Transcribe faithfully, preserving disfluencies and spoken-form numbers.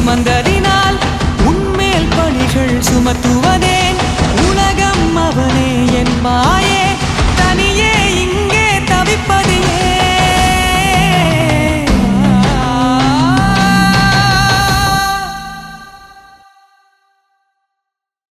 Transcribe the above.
சுமந்ததினால் உன்மேல் பணிகள் சுமத்துவதேன் உலகம் அவனே என் மாய